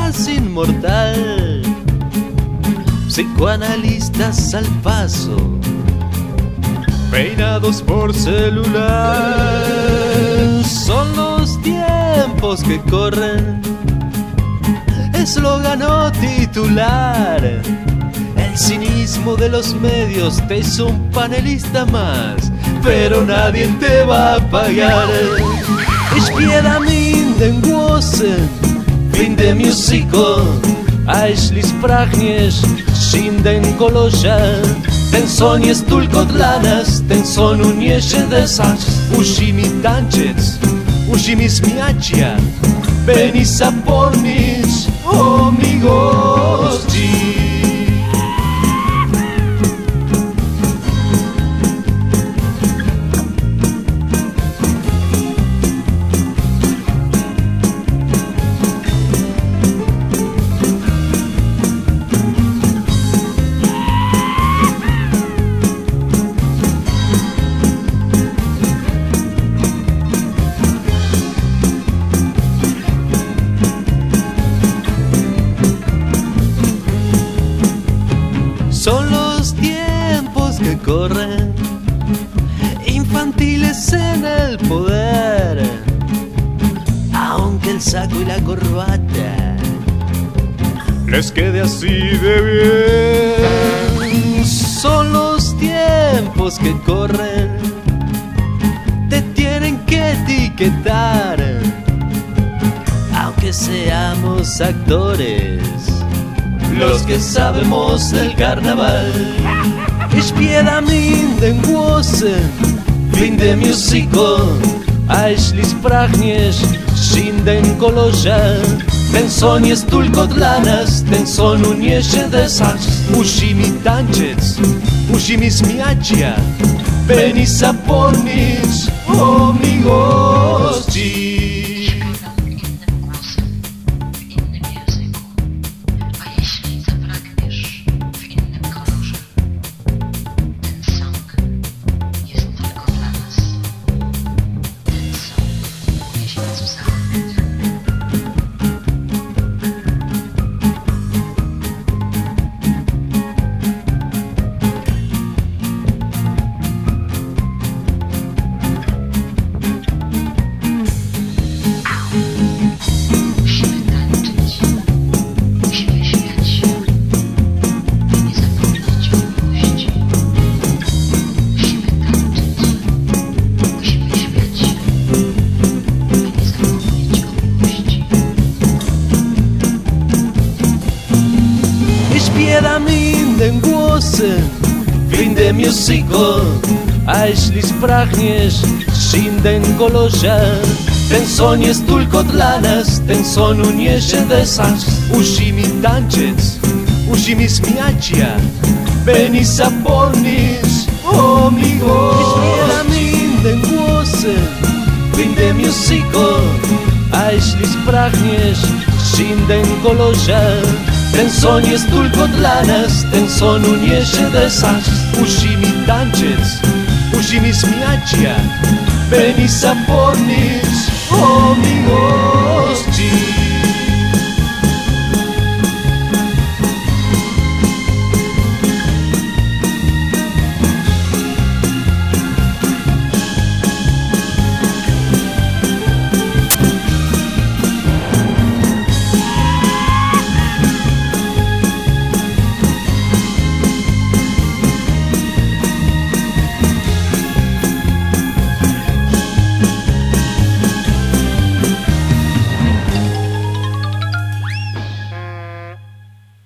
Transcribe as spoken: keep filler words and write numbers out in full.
más inmortal. Psicoanalistas al paso, peinados por celular. Son los tiempos que corren, eslogan o titular. El cinismo de los medios te hizo un panelista más, pero nadie te va a pagar. Ich bieda minden głosen, finde musico, jeśli spragniesz sinden kolosza. Ten son jest tylko dla nas, ten son uniesie desać. Musimy tańczyć, musimy śmiać się, ven i zapomnieć o miłości. Son los tiempos que corren, infantiles en el poder, aunque el saco y la corbata les quede así de bien. Son los tiempos que corren, te tienen que etiquetar, aunque seamos actores, los que sabemos del carnaval. Ich bieda minden głosen, finde musico, jeśli spragniesz sinden kolosza. Ten son jest tylko dla nas, ten son uniesie desać. Musimy tańczyć, musimy śmiać się, ven i zapomnieć o miłości. Bieda minden głosen, finde musico, jeśli spragniesz sinden kolosza. Ten son jest tylko dla nas, ten son uniesie desać. Musimy tańczyć, musimy śmiać się, ven i zapomnieć o miłości. Bieda minden głosen, finde musico, jeśli spragniesz sinden kolosza. Ten son jest tylko dla nas, ten son uniesie desać. Musimy tańczyć, musimy śmiać się, ven i zapomnieć o miłości.